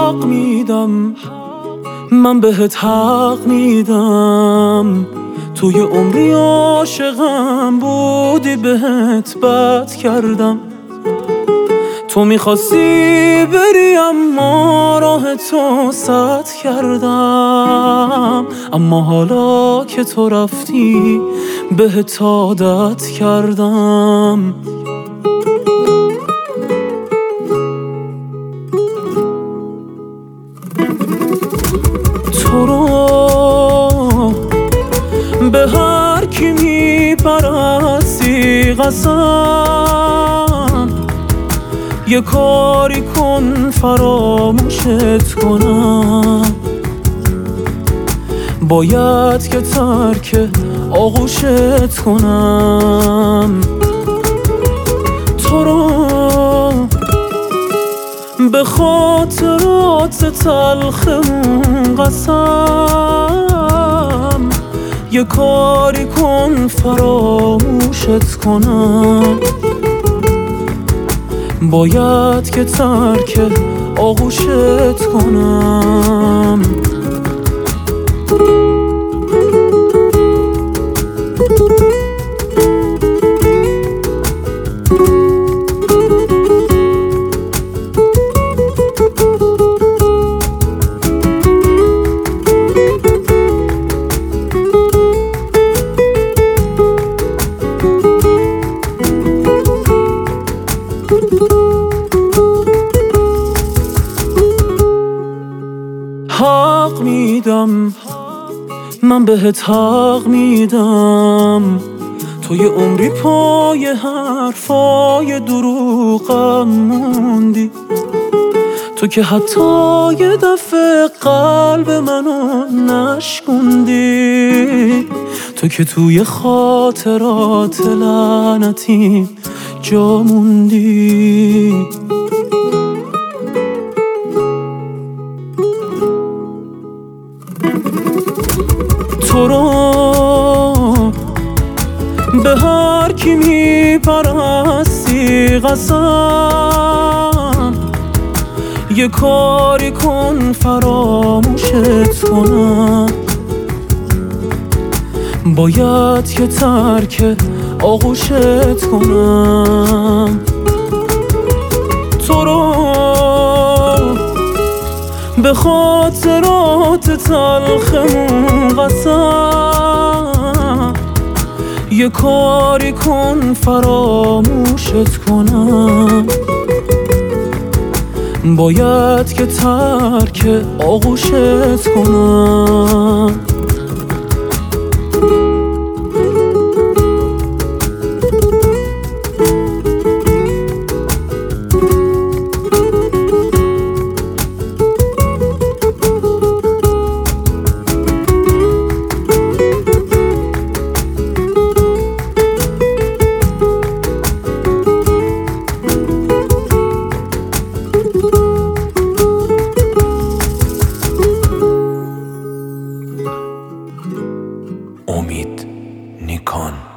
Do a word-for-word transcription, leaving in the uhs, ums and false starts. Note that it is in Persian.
حق میدم، من بهت حق میدم. توی عمری عاشقم بودی بهت بد کردم. تو میخواستی بری اما راه تو سد کردم. اما حالا که تو رفتی بهت عادت کردم. تو رو به هر کی میپرستی قسم، یه کاری کن فراموشت کنم. باید که ترک آغوشت کنم. تو رو به خاطرات تلخمون قسم، یه کاری کن فراموشت کنم. باید که ترک آغوشت کنم. حق میدم، من بهت حق میدم. توی عمری پای حرفای دروغم موندی. تو که حتی یه دفعه قلب منو نشکوندی. تو که توی خاطرات لعنتی جا موندی. تو رو به هر کی میپرستی قسم، یه کاری کن فراموشت کنم. باید که ترک آغوشت کنم. تو رو به خاطرات تلخمون قسم، یه کاری کن فراموشت کنم. باید که ترک آغوشت کنم. امید نیکان.